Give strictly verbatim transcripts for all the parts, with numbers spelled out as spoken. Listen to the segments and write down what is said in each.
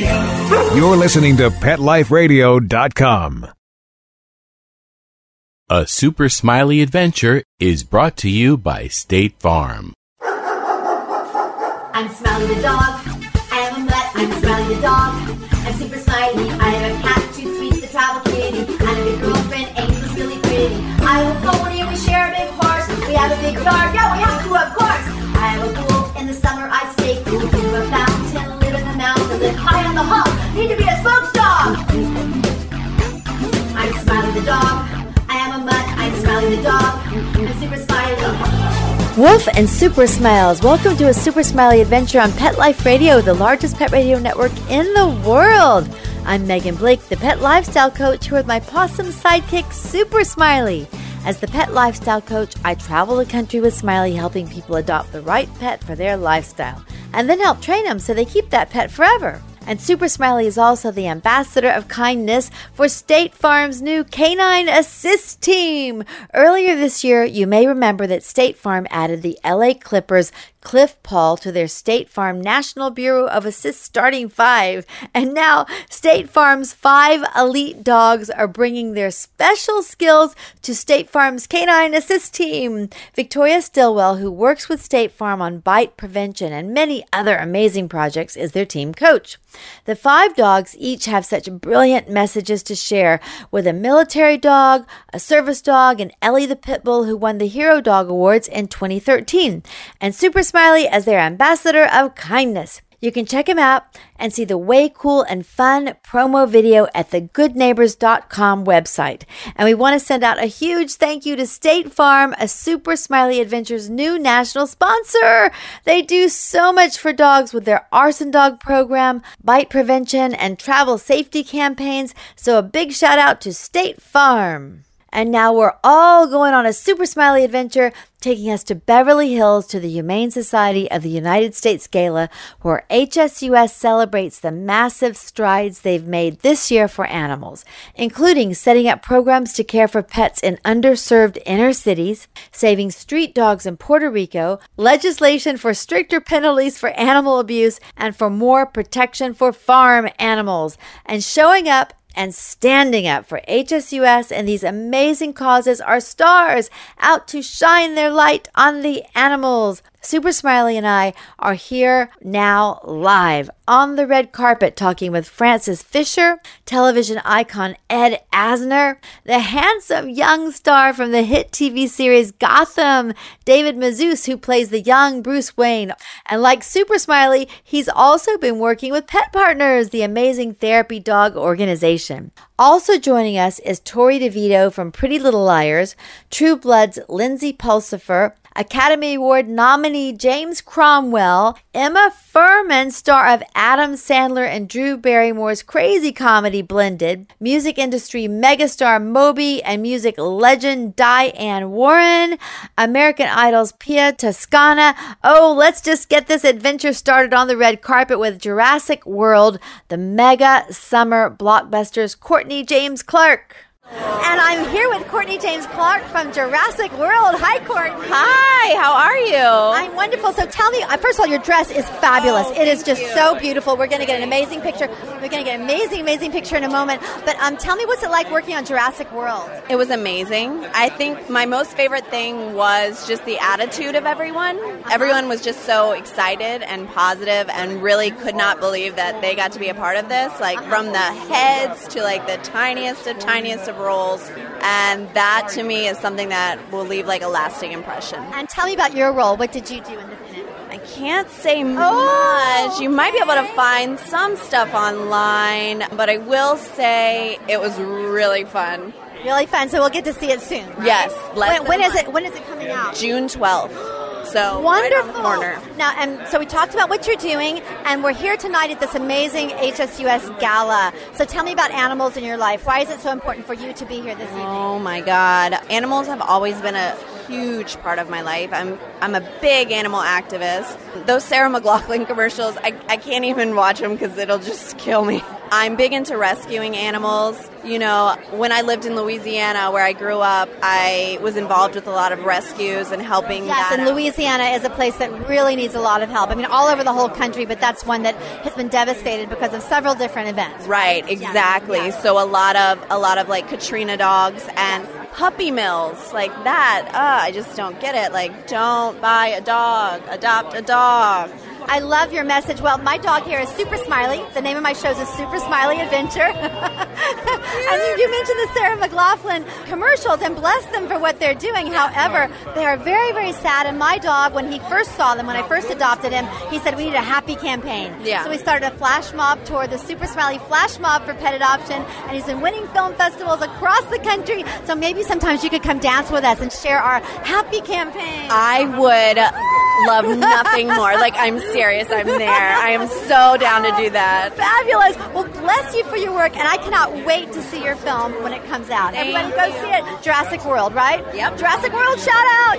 You're listening to pet life radio dot com. A Super Smiley Adventure is brought to you by State Farm. I'm Smiley the dog. I am a mutt. I'm Smiley the dog. I'm super smiley. I have a cat, two sweets, the travel kitty, and a big girlfriend. Angel's really pretty. I have a pony and we share a big horse. We have a big yard. Yeah, we have to, of course. I have a pool. In the summer I stay cool. To a fountain, live in the mountain, live high on the hog. Need to be a spokes dog. I'm Smiley the dog. I am a mutt. I'm Smiley the dog. I'm super smiley. Woof and Super Smiles. Welcome to a Super Smiley adventure on Pet Life Radio, the largest pet radio network in the world. I'm Megan Blake, the pet lifestyle coach, here with my possum sidekick, Super Smiley. As the pet lifestyle coach, I travel the country with Smiley, helping people adopt the right pet for their lifestyle, and then help train them so they keep that pet forever. And Super Smiley is also the ambassador of kindness for State Farm's new Canine Assist Team. Earlier this year, you may remember that State Farm added the L A Clippers' Cliff Paul to their State Farm National Bureau of Assist Starting Five. And now, State Farm's five elite dogs are bringing their special skills to State Farm's Canine Assist Team. Victoria Stillwell, who works with State Farm on bite prevention and many other amazing projects, is their team coach. The five dogs each have such brilliant messages to share, with a military dog, a service dog, and Ellie the Pit Bull, who won the Hero Dog Awards in twenty thirteen, and Super Smiley as their ambassador of kindness. You can check him out and see the way cool and fun promo video at the good neighbors dot com website. And we want to send out a huge thank you to State Farm, a Super Smiley Adventures new national sponsor. They do so much for dogs with their Arson Dog program, bite prevention, and travel safety campaigns. So a big shout out to State Farm. And now we're all going on a Super Smiley adventure, taking us to Beverly Hills to the Humane Society of the United States Gala, where H S U S celebrates the massive strides they've made this year for animals, including setting up programs to care for pets in underserved inner cities, saving street dogs in Puerto Rico, legislation for stricter penalties for animal abuse, and for more protection for farm animals, and showing up and standing up for H S U S and these amazing causes are stars out to shine their light on the animals. Super Smiley and I are here now live on the red carpet talking with Frances Fisher, television icon Ed Asner, the handsome young star from the hit T V series Gotham, David Mazouz, who plays the young Bruce Wayne. And like Super Smiley, he's also been working with Pet Partners, the amazing therapy dog organization. Also joining us is Tori DeVito from Pretty Little Liars, True Blood's Lindsay Pulsifer, Academy Award nominee James Cromwell, Emma Furman, star of Adam Sandler and Drew Barrymore's crazy comedy Blended, music industry megastar Moby, and music legend Diane Warren, American Idol's Pia Toscana. Oh, let's just get this adventure started on the red carpet with Jurassic World, the mega summer blockbusters, Courtney James Clark. And I'm here with Courtney James Clark from Jurassic World. Hi, Courtney. Hi, how are you? I'm wonderful. So tell me, first of all, your dress is fabulous. Oh, it is just you. so beautiful. We're going to get an amazing picture. We're going to get an amazing, amazing picture in a moment. But um, tell me, what's it like working on Jurassic World? It was amazing. I think my most favorite thing was just the attitude of everyone. Uh-huh. Everyone was just so excited and positive and really could not believe that they got to be a part of this. Like uh-huh. from the heads to like the tiniest of tiniest of roles, and that to me is something that will leave like a lasting impression. And tell me about your role. What did you do in the film? I can't say oh, much. You might be able to find some stuff online, but I will say it was really fun. Really fun. So we'll get to see it soon, right? Yes. When, when is it? When is it coming out? June twelfth. So wonderful. Right on the corner. Now, and so we talked about what you're doing, and we're here tonight at this amazing H S U S Gala. So tell me about animals in your life. Why is it so important for you to be here this evening? Oh my God. Animals have always been a huge part of my life. I'm I'm a big animal activist. Those Sarah McLachlan commercials, I, I can't even watch them because it'll just kill me. I'm big into rescuing animals. You know, when I lived in Louisiana, where I grew up, I was involved with a lot of rescues and helping. Yes, that and out. Louisiana is a place that really needs a lot of help. I mean, all over the whole country, but that's one that has been devastated because of several different events. Right, exactly. Yeah. So a lot of a lot of like Katrina dogs and puppy mills like that. Uh, I just don't get it. Like, don't buy a dog, adopt a dog. I love your message. Well, my dog here is Super Smiley. The name of my show is Super Smiley Adventure. And you, you mentioned the Sarah McLachlan commercials, and bless them for what they're doing. However, they are very, very sad. And my dog, when he first saw them, when I first adopted him, he said, we need a happy campaign. Yeah. So we started a flash mob tour, the Super Smiley Flash Mob for pet adoption, and he's been winning film festivals across the country. So maybe sometimes you could come dance with us and share our happy campaign. I would love nothing more. Like, I'm serious. I'm there. I am so down to do that. Fabulous. Well, bless you for your work, and I cannot wait to see your film when it comes out. Thank Everybody go see it. Jurassic World, right? Yep. Jurassic World, shout out.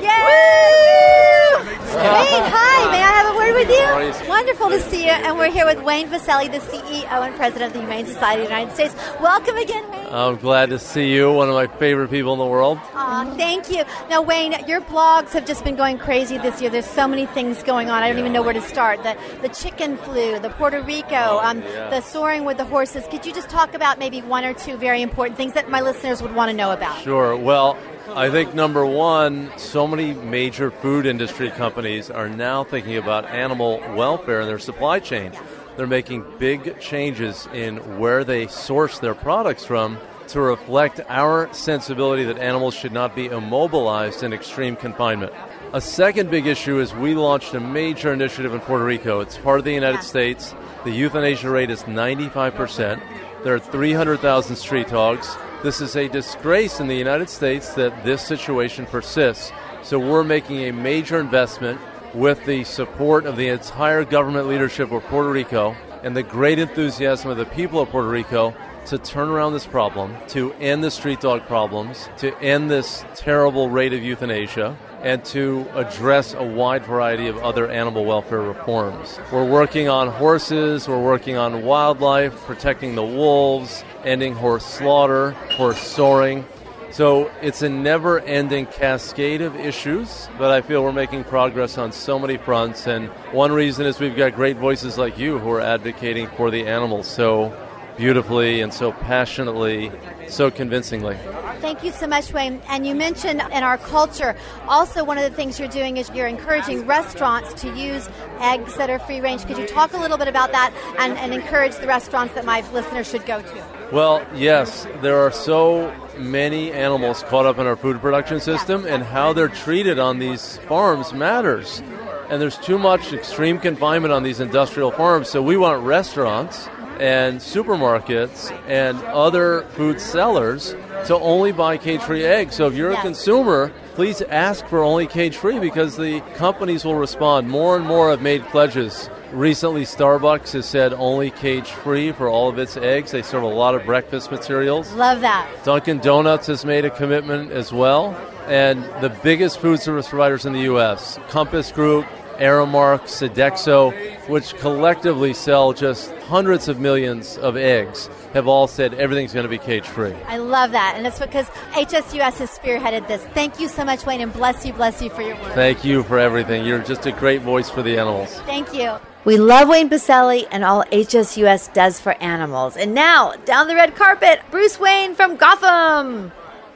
Yay! Wayne, hi. May I have a word with you? Wonderful to see you. And we're here with Wayne Viselli, the C E O and President of the Humane Society of the United States. Welcome again, Wayne. I'm glad to see you, one of my favorite people in the world. Aw, thank you. Now, Wayne, your blogs have just been going crazy this year. There's so many things going on. I don't even know where to start. The the chicken flu, the Puerto Rico, Oh, um, yeah. the soaring with the horses. Could you just talk about maybe one or two very important things that my listeners would want to know about? Sure. Well, I think number one, so many major food industry companies are now thinking about animal welfare in their supply chain. They're making big changes in where they source their products from to reflect our sensibility that animals should not be immobilized in extreme confinement. A second big issue is we launched a major initiative in Puerto Rico. It's part of the United Yeah. States. The euthanasia rate is ninety-five percent. There are three hundred thousand street dogs. This is a disgrace in the United States that this situation persists. So we're making a major investment with the support of the entire government leadership of Puerto Rico and the great enthusiasm of the people of Puerto Rico to turn around this problem, to end the street dog problems, to end this terrible rate of euthanasia, and to address a wide variety of other animal welfare reforms. We're working on horses, we're working on wildlife, protecting the wolves, ending horse slaughter, horse soaring. So it's a never-ending cascade of issues, but I feel we're making progress on so many fronts, and one reason is we've got great voices like you who are advocating for the animals so beautifully and so passionately, so convincingly. Thank you so much, Wayne. And you mentioned in our culture, also one of the things you're doing is you're encouraging restaurants to use eggs that are free range. Could you talk a little bit about that and, and encourage the restaurants that my listeners should go to? Well, yes, there are so many animals caught up in our food production system, and how they're treated on these farms matters. And there's too much extreme confinement on these industrial farms, so we want restaurants and supermarkets and other food sellers to only buy cage-free eggs. So if you're a Yes. consumer, please ask for only cage-free, because the companies will respond. More and more have made pledges. Recently, Starbucks has said only cage-free for all of its eggs. They serve a lot of breakfast materials. Love that. Dunkin' Donuts has made a commitment as well. And the biggest food service providers in the U S, Compass Group, Aramark, Sodexo, which collectively sell just hundreds of millions of eggs, have all said everything's going to be cage-free. I love that. And it's because H S U S has spearheaded this. Thank you so much, Wayne, and bless you, bless you for your work. Thank you for everything. You're just a great voice for the animals. Thank you. We love Wayne Viselli and all H S U S does for animals. And now, down the red carpet, Bruce Wayne from Gotham.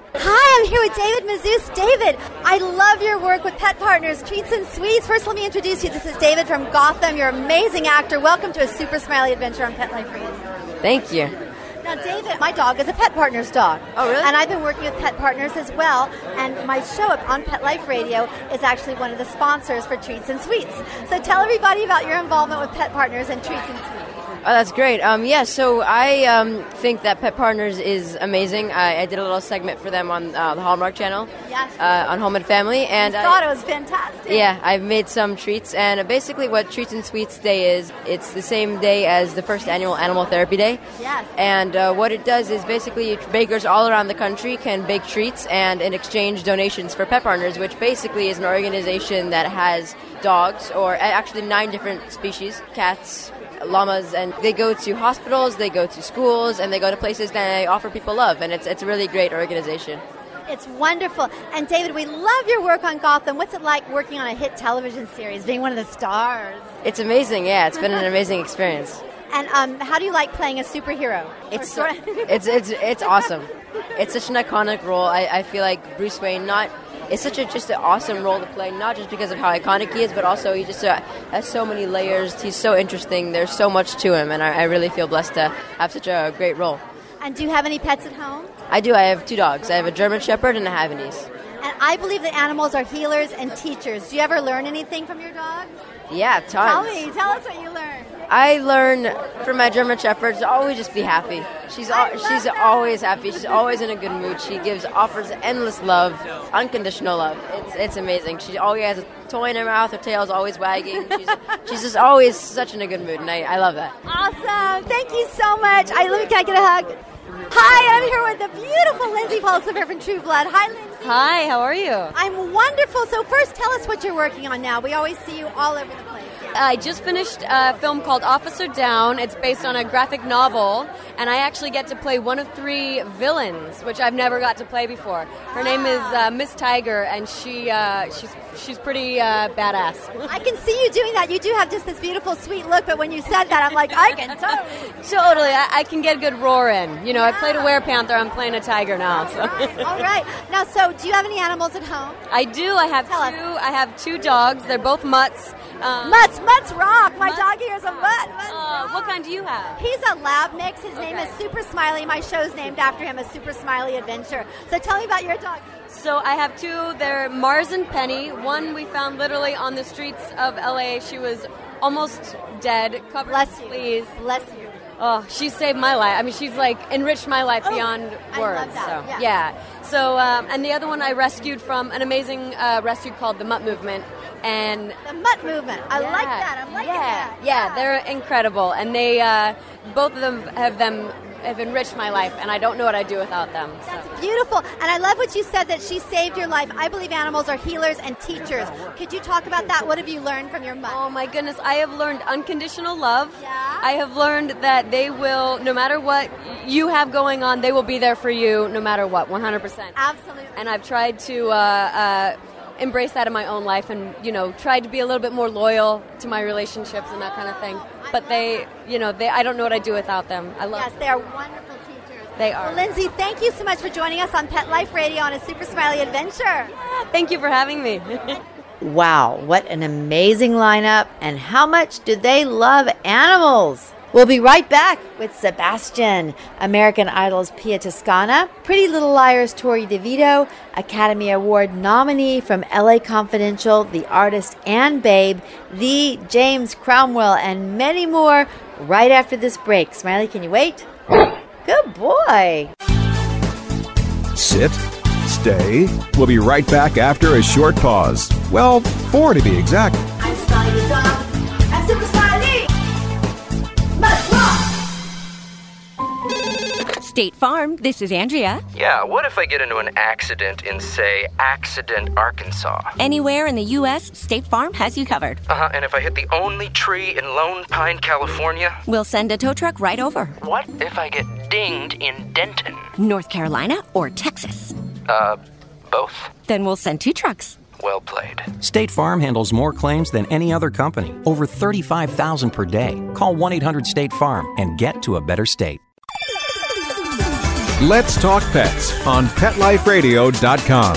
Hi, I'm here with David Mazouz. David, I love your work with Pet Partners, Treats and Sweets. First, let me introduce you. This is David from Gotham. You're an amazing actor. Welcome to a Super Smiley Adventure on Pet Life Radio. Thank you. Now, David, my dog is a Pet Partners dog. Oh, really? And I've been working with Pet Partners as well. And my show on Pet Life Radio is actually one of the sponsors for Treats and Sweets. So tell everybody about your involvement with Pet Partners and Treats and Sweets. Oh, that's great. Um, yeah, so I um, think that Pet Partners is amazing. I, I did a little segment for them on uh, the Hallmark Channel, Yes. uh, on Home and Family, and I I thought it was fantastic. yeah, I've made some treats, and basically what Treats and Sweets Day is, it's the same day as the first annual Animal Therapy Day. Yes. And uh, what it does is basically bakers all around the country can bake treats and in exchange donations for Pet Partners, which basically is an organization that has dogs, or actually nine different species, cats, llamas, and they go to hospitals, they go to schools, and they go to places that they offer people love, and it's it's a really great organization. It's wonderful. And David, we love your work on Gotham. What's it like working on a hit television series, being one of the stars? It's amazing, yeah. It's been an amazing experience. And um, how do you like playing a superhero? It's so, it's it's it's awesome. It's such an iconic role. I, I feel like Bruce Wayne not it's such a just an awesome role to play, not just because of how iconic he is, but also he just uh, has so many layers. He's so interesting. There's so much to him, and I, I really feel blessed to have such a great role. And do you have any pets at home? I do. I have two dogs. I have a German Shepherd and a Havanese. And I believe that animals are healers and teachers. Do you ever learn anything from your dogs? Yeah, tons. Tell me. Tell us what you learn. I learn from my German Shepherd to always just be happy. She's al- she's that. always happy. She's always in a good mood. She gives offers endless love, unconditional love. It's it's amazing. She always has a toy in her mouth. Her tail's always wagging. She's she's just always such in a good mood, and I, I love that. Awesome. Thank you so much. I let me can I get a hug? Hi, I'm here with the beautiful Lindsay Pulsifer from True Blood. Hi, Lindsay. Hi, how are you? I'm wonderful. So first, tell us what you're working on now. We always see you all over the place. I just finished a film called Officer Down. It's based on a graphic novel, and I actually get to play one of three villains, which I've never got to play before. Her name is uh, Miss Tiger, and she uh, she's she's pretty uh, badass. I can see you doing that. You do have just this beautiful, sweet look, but when you said that, I'm like, I can totally. Totally. I, I can get a good roar in. You know, yeah. I played a werepanther. I'm playing a tiger now. So. All right. All right. Now, so do you have any animals at home? I do. I have Tell two. us. I have two dogs. They're both mutts. Um, Mutts, Mutts rock. My Mutts? dog here is a mutt. Uh, what kind do you have? He's a lab mix. His Okay. name is Super Smiley. My show's named after him, A Super Smiley Adventure. So tell me about your dog. So I have two. They're Mars and Penny. One we found literally on the streets of L A. She was almost dead, covered Bless in you. fleas. Bless you. Oh, she saved my life. I mean, she's like enriched my life Oh, beyond I words. love that. So Yeah. yeah. So um, and the other one I rescued from an amazing uh, rescue called the Mutt Movement. And The Mutt Movement. I yeah, like that. I'm liking yeah, that. Yeah, they're incredible, and they uh, both of them have them have enriched my life, and I don't know what I'd do without them. So. That's beautiful. And I love what you said, that she saved your life. I believe animals are healers and teachers. Could you talk about that? What have you learned from your mutt? Oh my goodness, I have learned unconditional love. Yeah? I have learned that they will, no matter what you have going on, they will be there for you no matter what, one hundred percent. Absolutely. And I've tried to uh, uh, embrace that in my own life and, you know, tried to be a little bit more loyal to my relationships and that kind of thing. But they, you know, they I don't know what I'd do without them. I love Yes, they are wonderful teachers. They are. Well, Lindsay, thank you so much for joining us on Pet Life Radio on A Super Smiley Adventure. Thank you for having me. Wow, what an amazing lineup, and how much do they love animals? We'll be right back with Sebastian, American Idol's Pia Toscana, Pretty Little Liars' Tori DeVito, Academy Award nominee from L A Confidential, The Artist and Babe, the James Cromwell, and many more right after this break. Smiley, can you wait? Good boy. Sit, stay. We'll be right back after a short pause. Well, four to be exact. I'm Smiley the dog. I'm Super Smiley. Must rock. State Farm, this is Andrea. Yeah, what if I get into an accident in, say, Accident, Arkansas? Anywhere in the U S, State Farm has you covered. Uh-huh, and if I hit the only tree in Lone Pine, California? We'll send a tow truck right over. What if I get dinged in Denton? North Carolina or Texas? Uh, both. Then we'll send two trucks. Well played. State Farm handles more claims than any other company. Over thirty-five thousand per day. Call one eight hundred state farm and get to a better state. Let's Talk Pets on pet life radio dot com.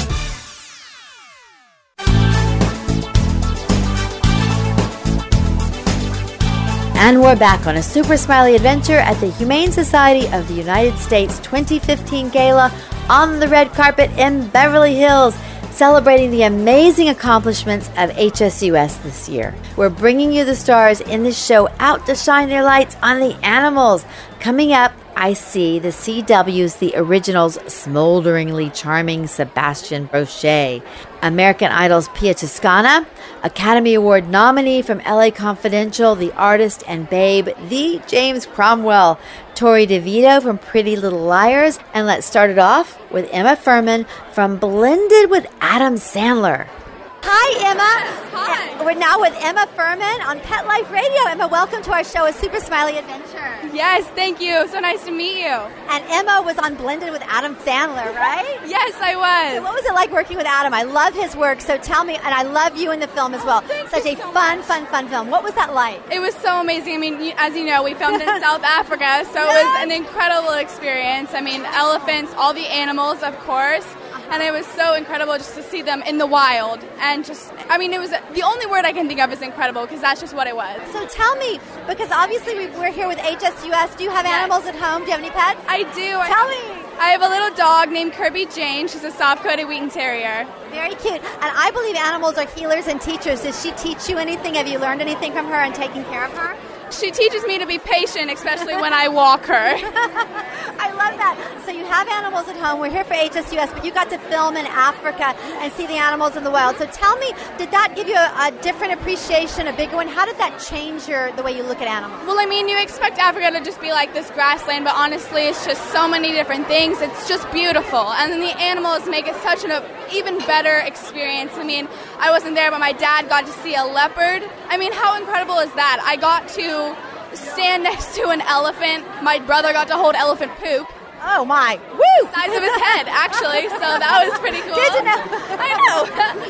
And we're back on A Super Smiley Adventure at the Humane Society of the United States twenty fifteen Gala on the red carpet in Beverly Hills, celebrating the amazing accomplishments of H S U S this year. We're bringing you the stars in this show out to shine their lights on the animals. Coming up, I see the C W's The Originals' smolderingly charming Sebastian Brochet, American Idol's Pia Toscana, Academy Award nominee from L A Confidential, the artist and babe, the James Cromwell, Tori DeVito from Pretty Little Liars, and let's start it off with Emma Furman from Blended with Adam Sandler. Hi, Emma. Hi. We're now with Emma Furman on Pet Life Radio. Emma, welcome to our show, A Super Smiley Adventure. Yes, thank you. So nice to meet you. And Emma was on Blended with Adam Sandler, right? Yes, I was. So what was it like working with Adam? I love his work, so tell me, and I love you in the film as well. Thank Such you a so fun, much. fun, fun film. What was that like? It was so amazing. I mean, you- as you know, we filmed in South Africa, so it was an incredible experience. I mean, elephants, all the animals, of course. And it was so incredible just to see them in the wild. And just, I mean, it was, the only word I can think of is incredible, because that's just what it was. So tell me, because obviously we, we're here with H S U S. Do you have Yes. animals at home? Do you have any pets? I do. Tell I, me. I have a little dog named Kirby Jane. She's a soft-coated Wheaten Terrier. Very cute. And I believe animals are healers and teachers. Does she teach you anything? Have you learned anything from her and taking care of her? She teaches me to be patient, especially when I walk her. I love that. So you have animals at home. We're here for H S U S, but you got to film in Africa and see the animals in the wild. So tell me, did that give you a, a different appreciation, a bigger one? How did that change your the way you look at animals? Well, I mean, you expect Africa to just be like this grassland, but honestly, it's just so many different things. It's just beautiful. And then the animals make it such an even better experience. I mean, I wasn't there, but my dad got to see a leopard. I mean, how incredible is that? I got to stand next to an elephant. My brother got to hold elephant poop. Oh my! Woo! The size of his head, actually. So that was pretty cool. Did you know? I know.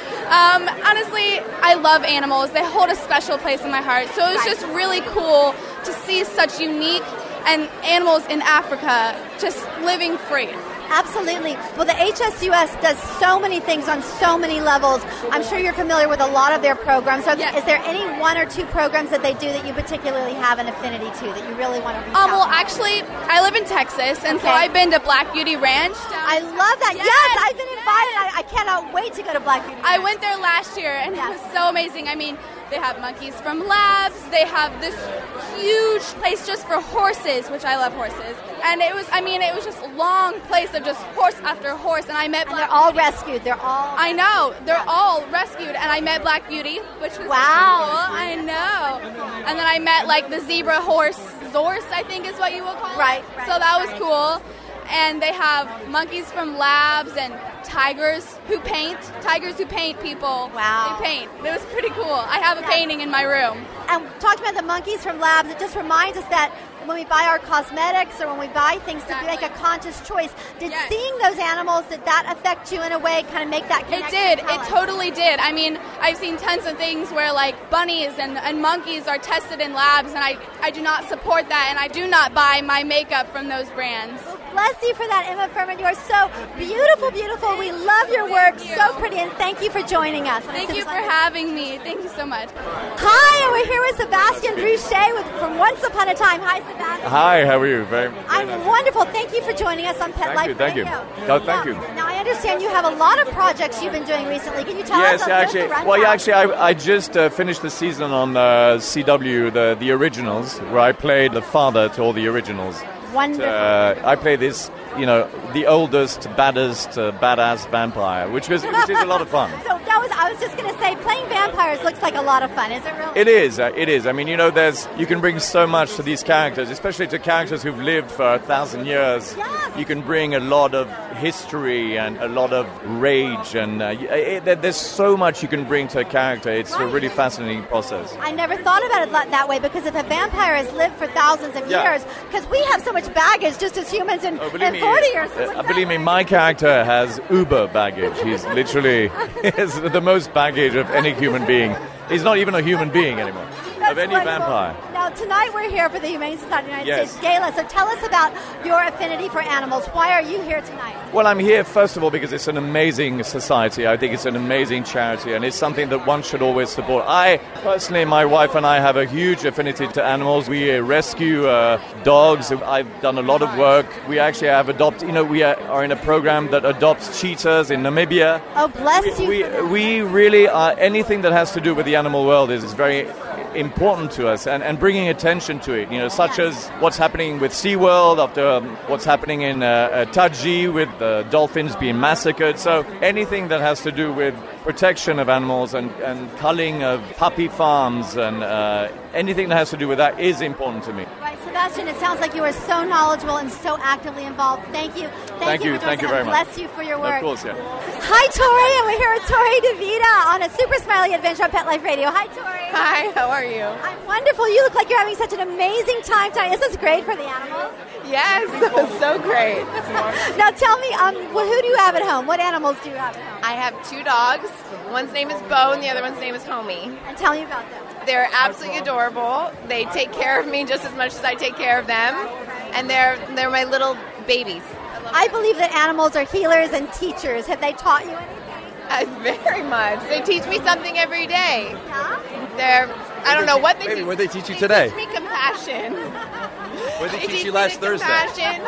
um, honestly, I love animals. They hold a special place in my heart. So it was just really cool to see such unique and animals in Africa just living free. Absolutely. Well, the H S U S does so many things on so many levels. I'm sure you're familiar with a lot of their programs. So Yes. is there any one or two programs that they do that you particularly have an affinity to, that you really want to reach Um, out well, to? actually, I live in Texas, and so Okay. I've been to Black Beauty Ranch. I love that. Yes, Yes, I've been invited. I, I cannot wait to go to Black Beauty. I went there last year, and Yes. it was so amazing. I mean, they have monkeys from labs. They have this huge place just for horses, which I love horses. And it was, I mean, it was just a long place of just horse after horse. And I met And Black they're all Beauty. rescued. They're all. I know. They're all rescued. And I met Black Beauty, which was Wow. cool. I know. And then I met, like, the zebra horse, Zorse, I think is what you will call it. Right, right, So that was right. cool. And they have monkeys from labs and tigers who paint. Tigers who paint people. Wow. They paint. It was pretty cool. I have a painting in my room. And talking about the monkeys from labs, it just reminds us that when we buy our cosmetics or when we buy things to make a conscious choice, did Yes. seeing those animals, did that affect you in a way, kind of make that It connection? did. Tell It us. totally did. I mean, I've seen tons of things where, like, bunnies and, and monkeys are tested in labs, and I, I do not support that, and I do not buy my makeup from those brands. Bless you for that, Emma Furman. You are so beautiful, beautiful. We love your work. you. So pretty. And thank you for joining us. Thank you for having me. Thank you so much. Hi, and we're here with Sebastian Boucher with, from Once Upon a Time. Hi, Sebastian. Hi, how are you? Very, very I'm nice. wonderful. Thank you for joining us on Pet Thank Life you, thank you. Radio. Oh, thank now, you. Now, I understand you have a lot of projects you've been doing recently. Can you tell Yes, us a actually. bit of the Well, yeah, rundown? actually, I, I just uh, finished the season on uh, C W, the the originals, where I played the father to all the originals. Wonderful. Uh, I play this, you know, the oldest, baddest, uh, badass vampire, which was which is a lot of fun. So that was, I was just going to say, playing vampires looks like a lot of fun. Is it really? It is. Uh, it is. I mean, you know, there's you can bring so much to these characters, especially to characters who've lived for a thousand years. Yes. You can bring a lot of history and a lot of rage, and uh, it, it, there's so much you can bring to a character. It's a really fascinating process. I never thought about it li- that way, because if a vampire has lived for thousands of Yeah. years, because we have so much baggage just as humans in, Oh, in believe me, forty years. So uh, what's believe that me, like? my character has uber baggage. He's literally has the most baggage of any human being. He's not even a human being anymore. That's of any wonderful. vampire. Now, tonight we're here for the Humane Society of the United Yes. States Gala. So tell us about your affinity for animals. Why are you here tonight? Well, I'm here, first of all, because it's an amazing society. I think it's an amazing charity, and it's something that one should always support. I, personally, my wife and I have a huge affinity to animals. We uh, rescue uh, dogs. I've done a lot of work. We actually have adopted, you know, we are, are in a program that adopts cheetahs in Namibia. Oh, bless you. We, for that. we really are, anything that has to do with the animal world is very important to us, and, and bringing attention to it, you know, such as what's happening with SeaWorld, after um, what's happening in uh, uh, Taji with the dolphins being massacred. So anything that has to do with protection of animals and, and culling of puppy farms and uh, anything that has to do with that is important to me. Right, Sebastian, it sounds like you are so knowledgeable and so actively involved. Thank you. Thank, Thank you. you, Thank you God very much. Bless you for your work. Of course, yeah. Hi, Tori, and we're here with Tori DeVita on a Super Smiley Adventure on Pet Life Radio. Hi, Tori. Hi, how are you? I'm wonderful. You look like you're having such an amazing time tonight. Is this great for the animals? Yes, so great. Now tell me, um, well, who do you have at home? What animals do you have at home? I have two dogs. One's name is Bo and the other one's name is Homie. And tell me about them. They're absolutely adorable. They take care of me just as much as I take care of them. And they're they're my little babies. I, I believe that animals are healers and teachers. Have they taught you anything? Uh, very much. They teach me something every day. Yeah? They're, I don't know what they Maybe teach. what they teach you they today? Teach me compassion. What did they They teach you me last the Thursday? Compassion.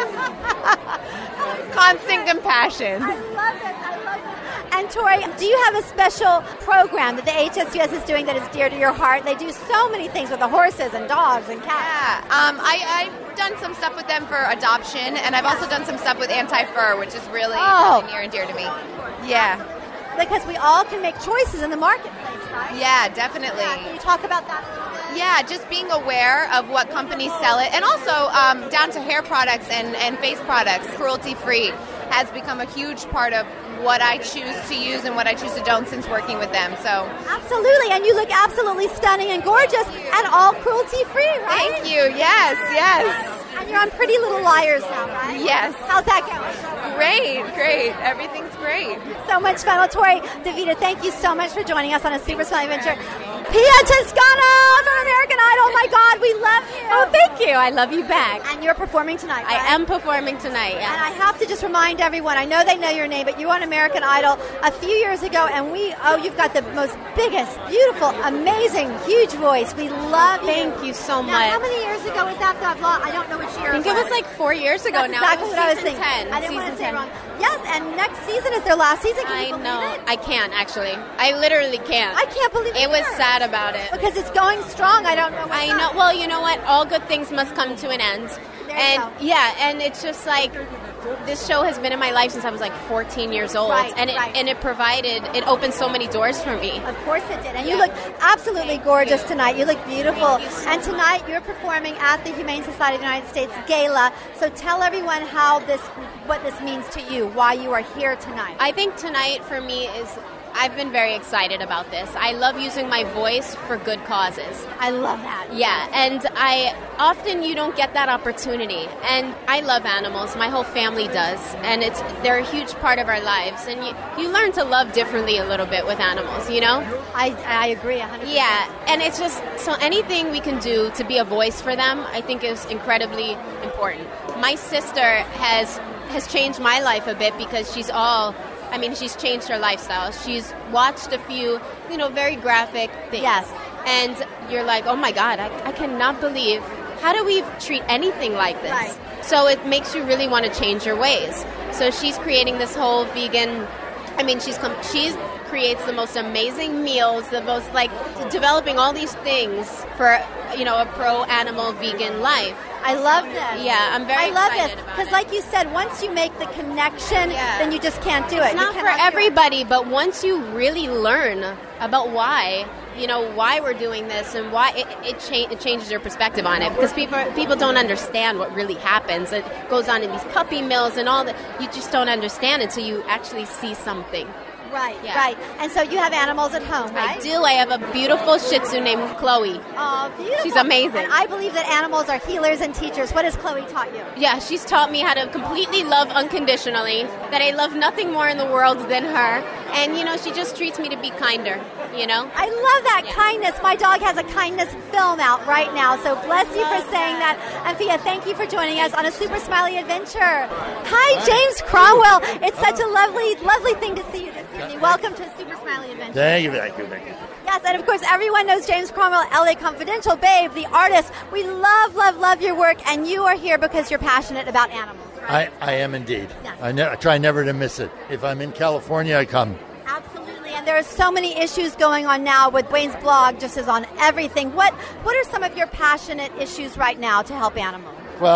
Constant compassion. I love this. I love this. And Tori, do you have a special program that the H S U S is doing that is dear to your heart? They do so many things with the horses and dogs and cats. Yeah, um, I, I've done some stuff with them for adoption, and I've also done some stuff with anti-fur, which is really, Oh. really near and dear to me. Yeah. Because we all can make choices in the marketplace, right? Yeah, definitely. Yeah, can you talk about that a little bit? Yeah, just being aware of what companies sell it, and also um, down to hair products and, and face products, cruelty-free has become a huge part of what I choose to use and what I choose to don't since working with them. So Absolutely, and you look absolutely stunning and gorgeous, and all cruelty-free, right? Thank you. Yes, yes. And you're on Pretty Little Liars now, right? Yes. How's that going? Great, great. Everything's great. So much fun. Well, Tori DeVita, thank you so much for joining us on a Super Smiley Adventure. Pia Toscano from American Idol. Oh my God, we love you. Oh, thank you. I love you back. And you're performing tonight, right? I am performing tonight, yeah. And I have to just remind everyone, I know they know your name, but you were on American Idol a few years ago, and we, oh, you've got the most biggest, beautiful, amazing, huge voice. We love you. Thank you so now, much. How many years ago was that? that vlog? I don't know which year I think it was like four years ago That's now. exactly It was what I was season thinking. ten. I didn't want to Season say ten. it wrong. Yes, and next season is their last season. Can I you believe know. it? I can't, actually. I literally can't. I can't believe it. It was either. sad about it. Because it's going strong. I don't know what's I up. know. Well, you know what? All good things must come to an end. There you and go. yeah, and it's just like this show has been in my life since I was like fourteen years old, Right, and it right. and it provided it opened so many doors for me. Of course it did. And you look absolutely gorgeous tonight. You look beautiful. And tonight you're performing at the Humane Society of the United States Gala. So tell everyone how this, what this means to you, why you are here tonight. I think tonight for me is I've been very excited about this. I love using my voice for good causes. I love that. Yeah, and I often you don't get that opportunity. And I love animals. My whole family does, and it's they're a huge part of our lives. And you you learn to love differently a little bit with animals. You know. I I agree one hundred percent. Yeah, and it's just so anything we can do to be a voice for them, I think is incredibly important. My sister has has changed my life a bit because she's all. I mean, she's changed her lifestyle. She's watched a few, you know, very graphic things. Yes. And you're like, oh my God, I, I cannot believe, how do we treat anything like this? Right. So it makes you really want to change your ways. So she's creating this whole vegan, I mean, she's com- she's creates the most amazing meals, the most, like, developing all these things for, you know, a pro-animal vegan life. I love this. Yeah, I'm very I love excited this about because, it. like you said, once you make the connection, Yeah. then you just can't do it. It's You not for cannot do it. everybody, but once you really learn about why, you know, why we're doing this and why it it, cha- it changes your perspective on it, because people people don't understand what really happens. It goes on in these puppy mills and all that. You just don't understand until you actually see something. Right, Yeah. right. And so you have animals at home, right? I do. I have a beautiful Shih Tzu named Chloe. Oh, beautiful. She's amazing. And I believe that animals are healers and teachers. What has Chloe taught you? Yeah, she's taught me how to completely love unconditionally, that I love nothing more in the world than her. And, you know, she just treats me to be kinder, you know? I love that kindness. My dog has a kindness film out right now, so bless you for saying that. And Fia, thank you for joining us on a Super Smiley Adventure. Hi, James Cromwell. It's such a lovely, lovely thing to see you this evening. Welcome to a Super Smiley Adventure. Thank you, thank you, thank you. Yes, and of course, everyone knows James Cromwell, L A Confidential, Babe, the artist. We love, love, love your work, and you are here because you're passionate about animals. I, I am indeed. Yes. I, ne- I try never to miss it. If I'm in California, I come. Absolutely, and there are so many issues going on now with Wayne's blog, just is on everything. What What are some of your passionate issues right now to help animals? Well, I'm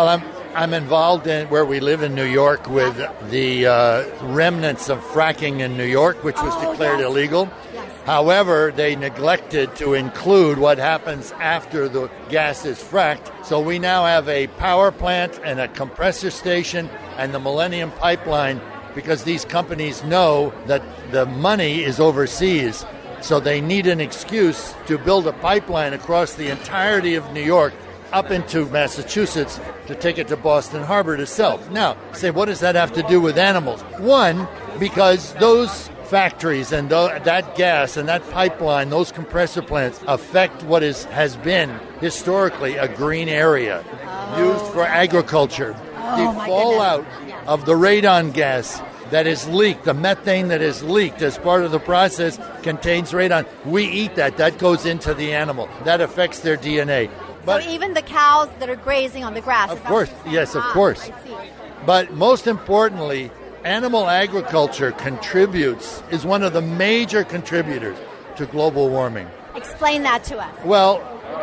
I'm involved in where we live in New York with the uh, remnants of fracking in New York, which was Oh, declared yes. illegal. Yes. However, they neglected to include what happens after the gas is fracked. So we now have a power plant and a compressor station and the Millennium Pipeline, because these companies know that the money is overseas. So they need an excuse to build a pipeline across the entirety of New York up into Massachusetts to take it to Boston Harbor to sell. Now, say, what does that have to do with animals? One, because those factories and th- that gas and that pipeline, those compressor plants, affect what is has been historically a green area used for agriculture. Oh, the my fallout goodness. of the radon gas that is leaked, the methane that is leaked as part of the process contains radon. We eat that. That goes into the animal. That affects their D N A. But so even the cows that are grazing on the grass. of is that- course, yes, of Ah, course. I see. But most importantly, animal agriculture contributes, is one of the major contributors to global warming. Explain that to us. Well,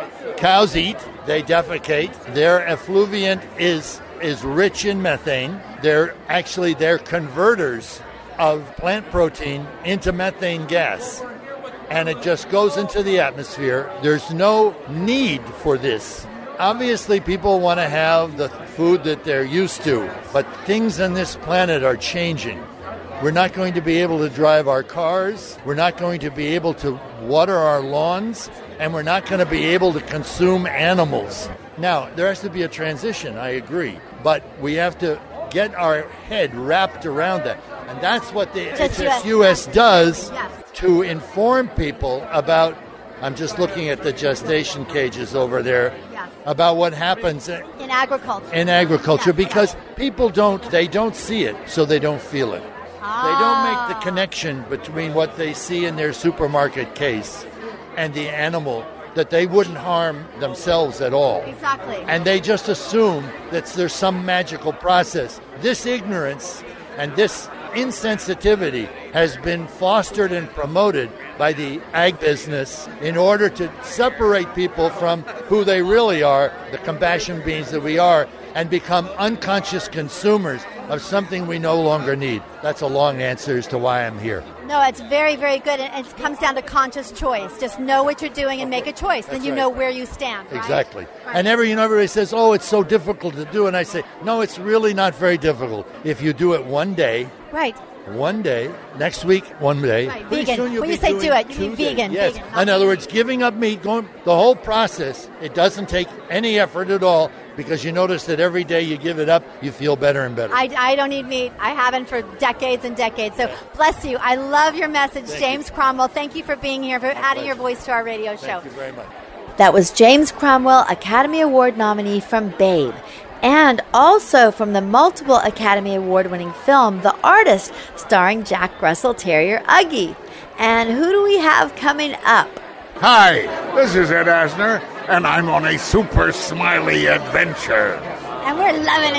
cows eat, they defecate, their effluviant is is rich in methane. They're actually they're converters of plant protein into methane gas. And it just goes into the atmosphere. There's no need for this. Obviously, people want to have the food that they're used to, but things on this planet are changing. We're not going to be able to drive our cars. We're not going to be able to water our lawns, and we're not going to be able to consume animals. Now, there has to be a transition, I agree, but we have to get our head wrapped around that. And that's what the Just H S U S does Yes. to inform people about, I'm just looking at the gestation cages over there, Yes. about what happens in In agriculture. agriculture, because people don't, they don't see it, so they don't feel it. They don't make the connection between what they see in their supermarket case and the animal, that they wouldn't harm themselves at all. Exactly. And they just assume that there's some magical process. This ignorance and this insensitivity has been fostered and promoted by the ag business in order to separate people from who they really are, the compassion beings that we are, and become unconscious consumers of something we no longer need. That's a long answer as to why I'm here. No, it's very, very good. And it comes down to conscious choice. Just know what you're doing and make a choice. Then That's you right. know where you stand. Right? Exactly. And every, you know, everybody says, oh, it's so difficult to do. And I say, no, it's really not very difficult. If you do it one day, Right. one day, next week, one day. Right, pretty vegan. soon you'll When be you say doing do it, you two mean days. vegan, Yes. vegan, not In other words, giving up meat, going the whole process, it doesn't take any effort at all, because you notice that every day you give it up, you feel better and better. I, I don't eat meat. I haven't for decades and decades. So bless you. I love your message, Thank James Cromwell. Thank you for being here, for adding your voice to our radio show. Thank you very much. That was James Cromwell, Academy Award nominee from Babe, and also from the multiple Academy Award-winning film The Artist, starring Jack Russell Terrier Uggy. And who do we have coming up? Hi, this is Ed Asner, and I'm on a super smiley adventure. And we're loving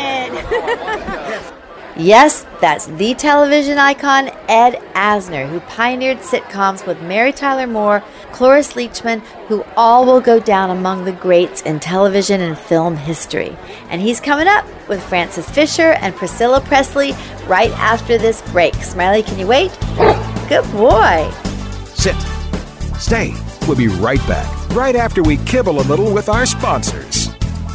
it. Yes, that's the television icon Ed Asner, who pioneered sitcoms with Mary Tyler Moore, Cloris Leachman, who all will go down among the greats in television and film history. And he's coming up with Frances Fisher and Priscilla Presley right after this break. Smiley, can you wait? Good boy. Sit. Stay. We'll be right back, right after we kibble a little with our sponsors.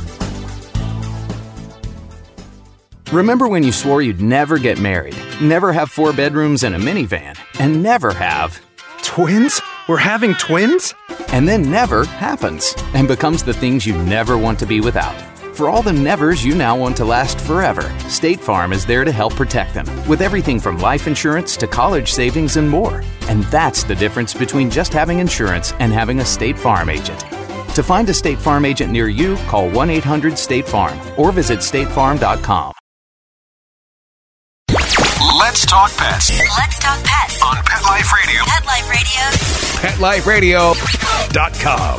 Remember when you swore you'd never get married, never have four bedrooms and a minivan, and never have... Twins? We're having twins? And then never happens, and becomes the things you never want to be without. For all the nevers you now want to last forever, State Farm is there to help protect them, with everything from life insurance to college savings and more. And that's the difference between just having insurance and having a State Farm agent. To find a State Farm agent near you, call one eight hundred state farm or visit state farm dot com. Let's talk pets. Let's talk pets On Pet Life Radio. Pet Life Radio. pet life radio dot com.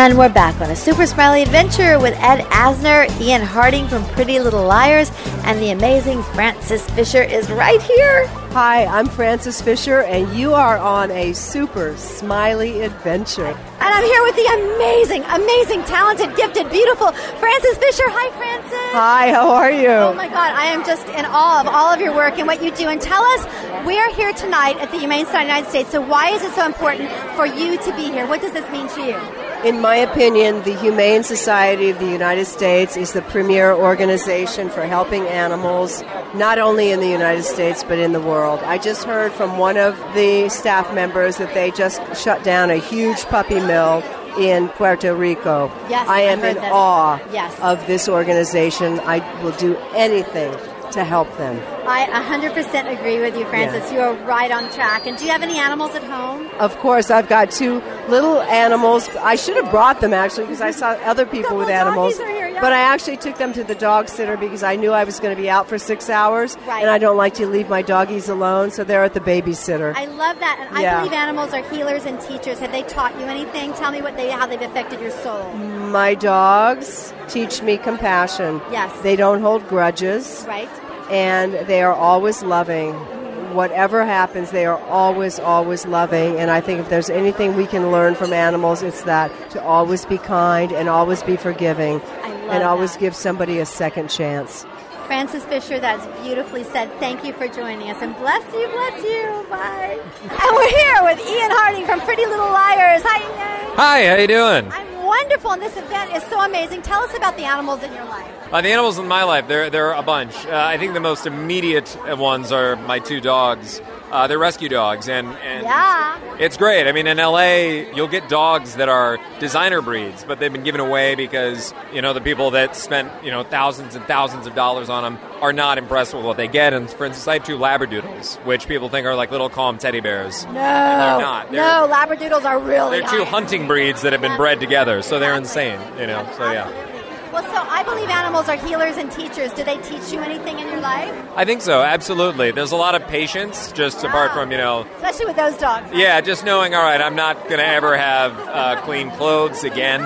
And we're back on a super smiley adventure with Ed Asner, Ian Harding from Pretty Little Liars, and the amazing Frances Fisher is right here. Hi, I'm Frances Fisher, and you are on a super smiley adventure. And I'm here with the amazing, amazing, talented, gifted, beautiful Frances Fisher. Hi, Frances. Hi, how are you? Oh, my God. I am just in awe of all of your work and what you do. And tell us, we are here tonight at the Humane Society of the United States, so why is it so important for you to be here? What does this mean to you? In my opinion, the Humane Society of the United States is the premier organization for helping animals, not only in the United States, but in the world. I just heard from one of the staff members that they just shut down a huge puppy mill in Puerto Rico. Yes, I am I heard in this. awe Yes. of this organization. I will do anything to help them. I one hundred percent agree with you, Frances. Yeah. You are right on track. And do you have any animals at home? Of course, I've got two little animals. I should have brought them, actually, because I saw other people with animals. Are here, yeah. But I actually took them to the dog sitter because I knew I was going to be out for six hours. Right. And I don't like to leave my doggies alone, so they're at the babysitter. I love that. And I Yeah. believe animals are healers and teachers. Have they taught you anything? Tell me what they, how they've affected your soul. My dogs teach me compassion. Yes. They don't hold grudges. Right. And they are always loving. Whatever happens, they are always, always loving. And I think if there's anything we can learn from animals, it's that to always be kind and always be forgiving. I love and always that. give somebody a second chance. Frances Fisher, that's beautifully said. Thank you for joining us. And bless you, bless you. Bye. And we're here with Ian Harding from Pretty Little Liars. Hi, Ian. Hi, how you doing? I'm wonderful, and this event is so amazing. Tell us about the animals in your life. Uh, the animals in my life, there there are a bunch. Uh, I think the most immediate ones are my two dogs. Uh, they're rescue dogs, and, and Yeah. it's great. I mean, in L A, you'll get dogs that are designer breeds, but they've been given away because, you know, the people that spent, you know, thousands and thousands of dollars on them are not impressed with what they get. And, for instance, I have two Labradoodles, which people think are like little calm teddy bears. No. And they're not. They're, no, Labradoodles are really they're two high. hunting breeds that have been bred together, so they're insane, you know, so yeah. Well, so I believe animals are healers and teachers. Do they teach you anything in your life? I think so, absolutely. There's a lot of patience, just apart from, you know, Especially with those dogs. yeah, just knowing, all right, I'm not going to ever have uh, clean clothes again.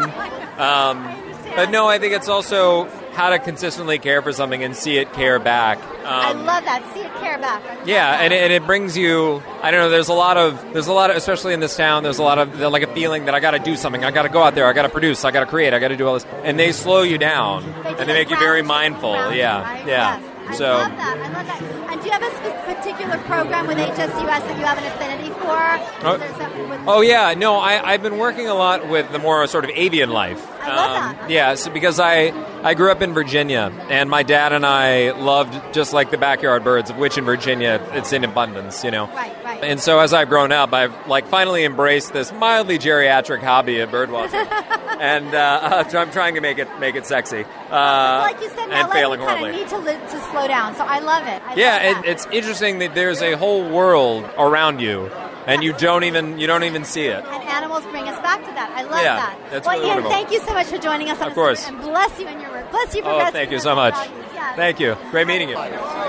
Um, but no, I think it's also how to consistently care for something and see it care back. I Um, love that. See it care back. I love yeah, that. and it, and it brings you. I don't know. There's a lot of. There's a lot of, especially in this town. There's a lot of like a feeling that I got to do something. I got to go out there. I got to produce. I got to create. I got to do all this. And they slow you down, and they make you very mindful. Yeah, yeah. I So. love that. I love that. And do you have a sp- particular program with H S U S that you have an affinity for? Oh. Is there something with Oh yeah, no, I, I've been working a lot with the more sort of avian life. I love Um, yeah, so because I I grew up in Virginia, and my dad and I loved just like the backyard birds, of which in Virginia it's in abundance, you know. Right, right. And so as I've grown up, I've like finally embraced this mildly geriatric hobby of bird watching, and uh, I'm trying to make it make it sexy. Uh, like you said, in and L A, failing we kind horribly. of need to, li- to slow down. So I love it. I Yeah, love it, that. it's interesting that there's a whole world around you, and you don't even you don't even see it. And animals bring us back to that. I love Yeah, that. that's well, really Ian, wonderful. thank you so much for joining us. On Of this course. And bless you in your work. Bless you for Oh, rescuing thank you us so from much. doggies. Yes. Thank you. Great meeting you.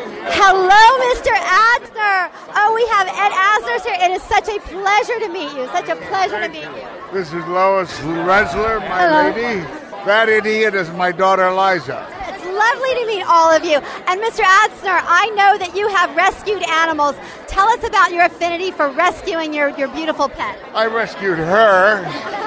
Hello, Mister Asner. Oh, we have Ed Asner here. It is such a pleasure to meet you. Such a pleasure to meet you. This is Lois Resler, my Hello. lady. That idiot is my daughter Liza. It's lovely to meet all of you. And Mister Asner, I know that you have rescued animals. Tell us about your affinity for rescuing your, your beautiful pet. I rescued her.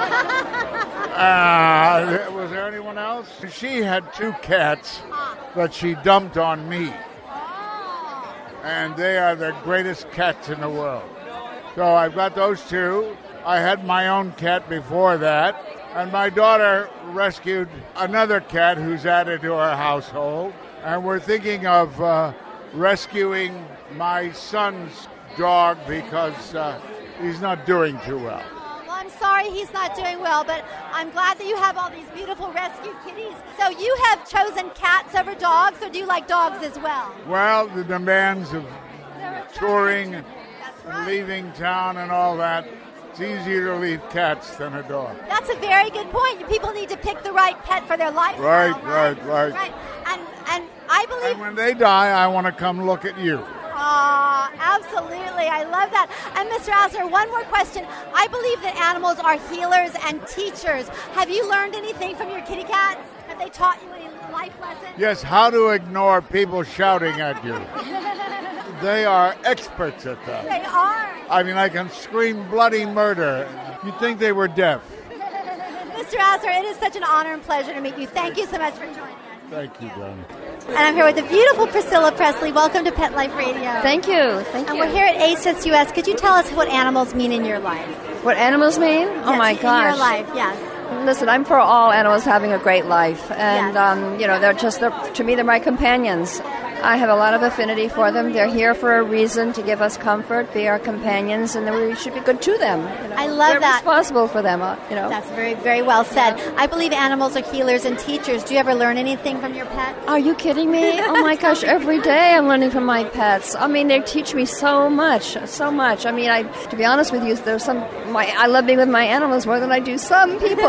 Uh, was there anyone else? She had two cats that she dumped on me. And they are the greatest cats in the world. So I've got those two. I had my own cat before that. And my daughter rescued another cat who's added to our household. And we're thinking of uh, rescuing my son's dog because uh, he's not doing too well. Well, I'm sorry he's not doing well, but I'm glad that you have all these beautiful rescue kitties. So you have chosen cats over dogs, or do you like dogs as well? Well, the demands of touring and leaving town and all that, it's easier to leave cats than a dog. That's a very good point. People need to pick the right pet for their lifestyle. Right, right, right. Right. And and I believe. And when they die, I want to come look at you. Uh, absolutely. I love that. And Mister Asler, one more question. I believe that animals are healers and teachers. Have you learned anything from your kitty cats? Have they taught you any life lessons? Yes, how to ignore people shouting at you. They are experts at that. They are. I mean, I can scream bloody murder. You'd think they were deaf. Mister Asler, it is such an honor and pleasure to meet you. Thank you so much for joining us. Thank you, Don. And I'm here with the beautiful Priscilla Presley. Welcome to Pet Life Radio. Thank you. Thank and you. we're here at H S U S. Could you tell us what animals mean in your life? What animals mean? Oh Yes, my in gosh. your life, yes. Listen, I'm for all animals having a great life, and um, you know, they're just they're, to me, they're my companions. I have a lot of affinity for them. They're here for a reason, to give us comfort, be our companions, and then we should be good to them. You know? I love We're that. responsible for them, uh, you know. That's very, very well said. I believe animals are healers and teachers. Do you ever learn anything from your pets? Are you kidding me? Oh my gosh, every day I'm learning from my pets. I mean, they teach me so much, so much. I mean, I to be honest with you, there's some my I love being with my animals more than I do some people.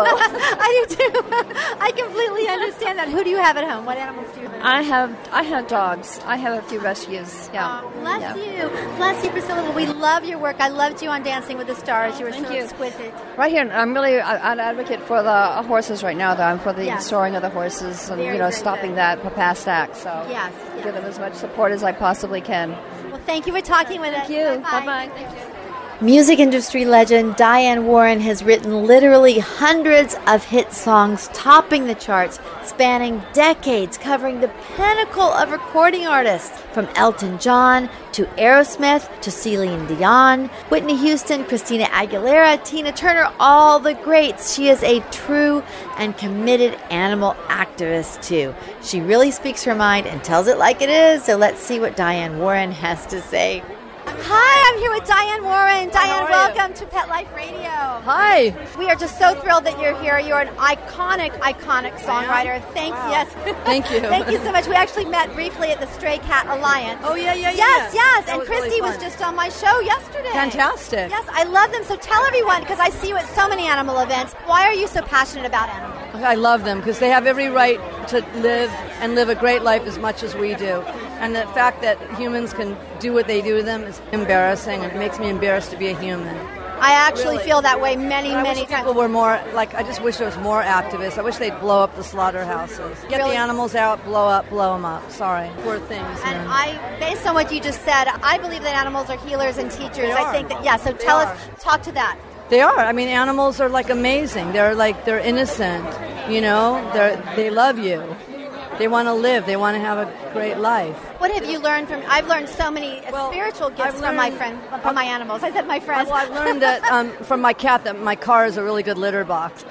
I do too. I completely understand that. Who do you have at home? What animals do you have? I have I have dogs. I have a few rescues. Yeah. Oh, bless Yeah. you. Bless you, Priscilla. Well, we love your work. I loved you on Dancing with the Stars. You were Thank so you. exquisite. Right here, I'm really an advocate for the horses right now, though. I'm for the Yeah. storing of the horses and, Very, you know, very stopping good. that past act. So Yes, give them as much support as I possibly can. Well, thank you for talking with us. Thank you. Bye-bye. Bye-bye. Thank you. Music industry legend Diane Warren has written literally hundreds of hit songs topping the charts, spanning decades, covering the pinnacle of recording artists, from Elton John to Aerosmith to Celine Dion, Whitney Houston, Christina Aguilera, Tina Turner, all the greats. She is a true and committed animal activist, too. She really speaks her mind and tells it like it is, so let's see what Diane Warren has to say. Hi, I'm here with Diane Warren. Diane, welcome to Pet Life Radio. Hi. We are just so thrilled that you're here. You're an iconic, iconic songwriter. Thank you. Yes. Thank you. Thank you so much. We actually met briefly at the Stray Cat Alliance. Oh, yeah, yeah, yeah. Yes, yes. That and was really Christy was fun. just on my show yesterday. Fantastic. Yes, I love them. So tell everyone, because I see you at so many animal events, why are you so passionate about animals? I love them because they have every right to live and live a great life as much as we do. And the fact that humans can do what they do to them is embarrassing. It makes me embarrassed to be a human. I actually Really. feel that way many, I many wish times. people were more, like, I just wish there was more activists. I wish they'd blow up the slaughterhouses. Get Really? the animals out, blow up, blow them up. Sorry. Poor things, And man. I, based on what you just said, I believe that animals are healers and teachers. They I are. think that, yeah, so They tell are. us, talk to that. They are. I mean, animals are, like, amazing. They're, like, they're innocent, you know? They're, they love you. They want to live. They want to have a great life. What have you learned from? I've learned so many uh, spiritual gifts I've from my learned- friend, from my animals. I said my friends. Well, I've learned that um, from my cat that my car is a really good litter box.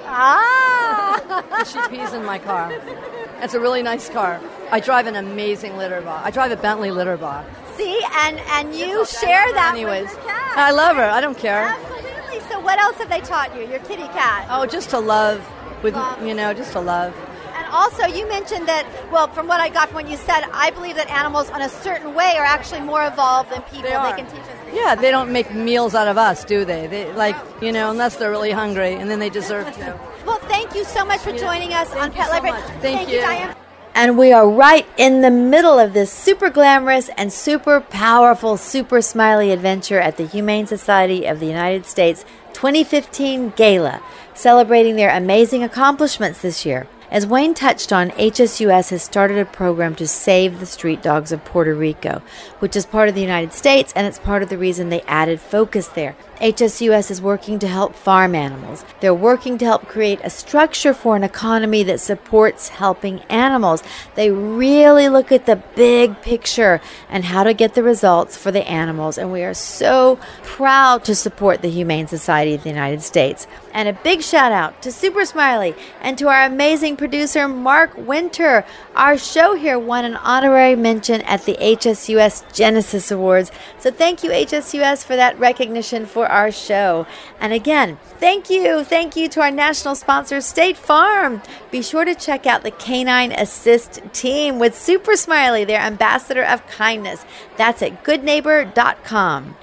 Ah! She pees in my car. It's a really nice car. I drive an amazing litter box. I drive a Bentley litter box. See, and and you share that Anyways, with your cat. I love her. I don't care. Absolutely. So what else have they taught you? Your kitty cat. Oh, just to love, with you know, just to love. And also, you mentioned that, well, from what I got from what you said, I believe that animals, in a certain way, are actually more evolved than people. They are. can teach us things. Yeah, they don't make meals out of us, do they? They like, you know, unless they're really hungry, and then they deserve to. Well, thank you so much for joining us on Pet Life. Radio. Thank you, you. Diane. And we are right in the middle of this super glamorous and super powerful, super smiley adventure at the Humane Society of the United States twenty fifteen Gala, celebrating their amazing accomplishments this year. As Wayne touched on, H S U S has started a program to save the street dogs of Puerto Rico, which is part of the United States, and it's part of the reason they added focus there. H S U S is working to help farm animals. They're working to help create a structure for an economy that supports helping animals. They really look at the big picture and how to get the results for the animals, and we are so proud to support the Humane Society of the United States. And a big shout out to Super Smiley and to our amazing producer, Mark Winter. Our show here won an honorary mention at the H S U S Genesis Awards. So thank you, H S U S, for that recognition for our show. And again, thank you. Thank you to our national sponsor, State Farm. Be sure to check out the Canine Assist team with Super Smiley, their ambassador of kindness. That's at good neighbor dot com.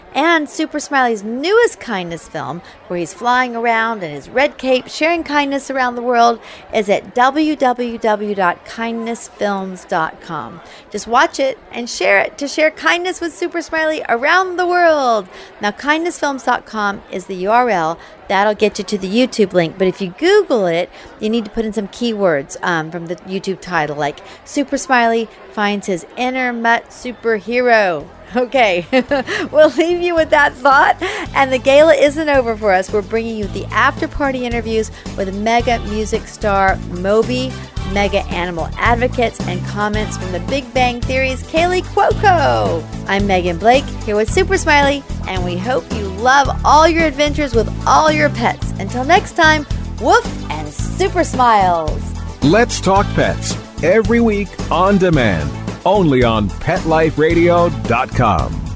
And Super Smiley's newest kindness film, where he's flying around in his red cape sharing kindness around the world, is at w w w dot kindness films dot com. Just watch it and share it to share kindness with Super Smiley around the world. Now, kindness films dot com is the U R L. That'll get you to the YouTube link. But if you Google it, you need to put in some keywords um, from the YouTube title, like Super Smiley finds his inner mutt superhero. Okay, we'll leave you with that thought. And the gala isn't over for us. We're bringing you the after-party interviews with mega music star Moby, mega animal advocates, and comments from the Big Bang Theory's Kaylee Cuoco. I'm Megan Blake, here with Super Smiley, and we hope you love all your adventures with all your pets. Until next time, woof and super smiles. Let's Talk Pets, every week on demand, only on pet life radio dot com.